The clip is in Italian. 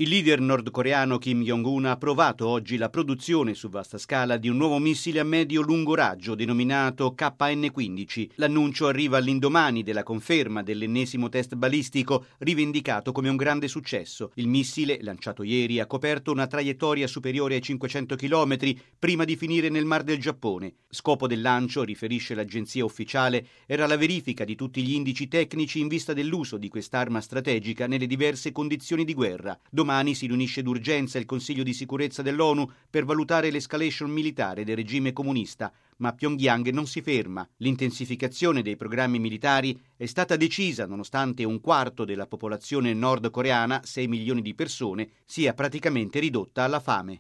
Il leader nordcoreano Kim Jong-un ha approvato oggi la produzione su vasta scala di un nuovo missile a medio-lungo raggio denominato KN-15. L'annuncio arriva all'indomani della conferma dell'ennesimo test balistico rivendicato come un grande successo. Il missile, lanciato ieri, ha coperto una traiettoria superiore ai 500 km prima di finire nel Mar del Giappone. Scopo del lancio, riferisce l'agenzia ufficiale, era la verifica di tutti gli indici tecnici in vista dell'uso di quest'arma strategica nelle diverse condizioni di guerra. Domani si riunisce d'urgenza il Consiglio di sicurezza dell'ONU per valutare l'escalation militare del regime comunista, ma Pyongyang non si ferma. L'intensificazione dei programmi militari è stata decisa nonostante un quarto della popolazione nordcoreana, 6 milioni di persone, sia praticamente ridotta alla fame.